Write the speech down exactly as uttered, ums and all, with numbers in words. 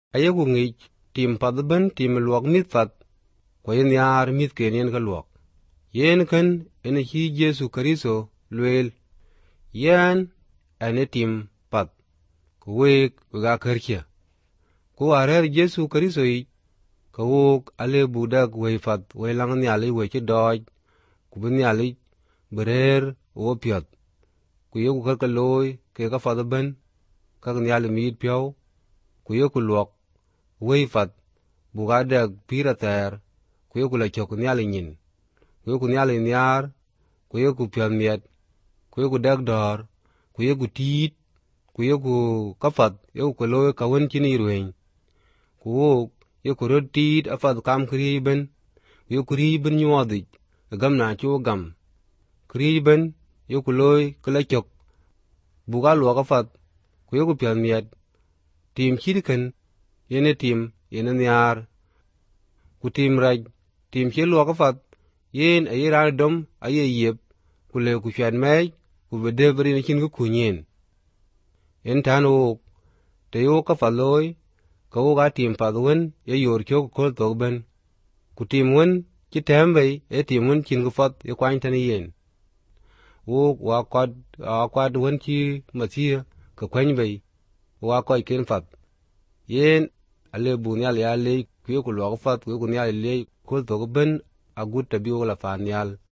aye ku ngi tim pat ben tim luok mit fat ko yen yar mit ken yen ka luok yen kan ene hi Jesu Kristo luel yan ane tim pat ko wek ga kerkia ko arer Jesu Kristo yi ka wok ale budak we fat we lang ni ale we ci doj ku ben ni ale berer o piot ku ye ku ka loy ke ka fat ben ka ni ale mit piao ku ye ku luok we fat bu ga de pira ter ku ye ku la chok ni ale nyin ku ye ku ni ale nyar ku ye ku pion miet ku ye ku dak dor ku ye ku tit ku ye ku ka fat ye ku loy ka won chini ruin ku wok ye ku rotit afat kam kriben ye ku riben nyodi gam na chu gam kriben ye ku loy kala chok buga lo ka fat ku ye ku pian miet tim chirken yene tim yene nyar ku tim raj tim che lo ka fat yen ayira dom aye yep ku le ku chan mai ku bedevri ni chin ku kunyen en tan wok te yo ka fa loy ka wo ga tim pa wen ye yor chok kol to ben ku tim wen chi tembe e tim wen chin ku fat ye kwan tan yen wo wa kwad a kwad wen chi masia ka kwan be wa ko ken fat yen ale bu nyal ya le ku ku lo fat ku ku nyal le kol to ben a gut ta bi wala fa nyal